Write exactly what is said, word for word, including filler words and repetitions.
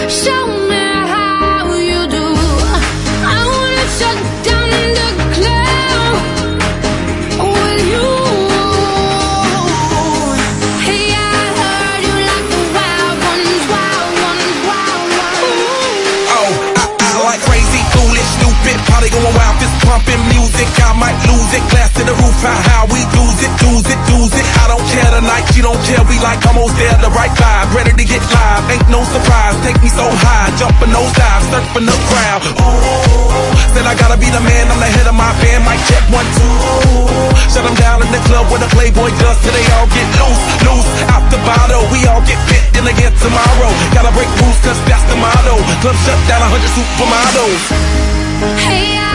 Show me how you do. I wanna shut down the club with you. Hey, I heard you like the wild ones, wild ones, wild ones. Oh, I, I like crazy, foolish, stupid, party going wild, fist pumping music. I might lose it, glass to the roof, how, how we lose it, lose it, lose it. I don't care tonight, she don't care, we like almost there, the right vibe, ready to get live, ain't no surprise, take me so high, jumping those dives, surfing the crowd. Ooh, said I gotta be the man, I'm the head of my band, mic check one, two. Shut them down in the club where the Playboy does, till they all get loose, loose, out the bottle, we all get fit, then again tomorrow. Gotta break rules, cause that's the motto, club shut down, a hundred supermodels. Hey,